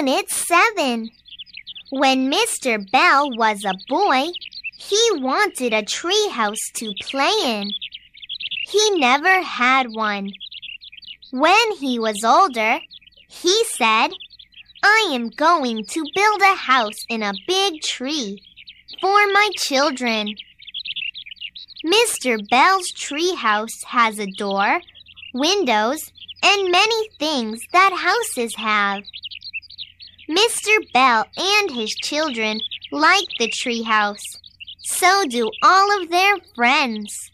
Unit 7. When Mr. Bell was a boy, he wanted a treehouse to play in. He never had one. When he was older, he said, "I am going to build a house in a big tree for my children." Mr. Bell's treehouse has a door, windows, and many things that houses have. Mr. Bell and his children like the treehouse. So do all of their friends.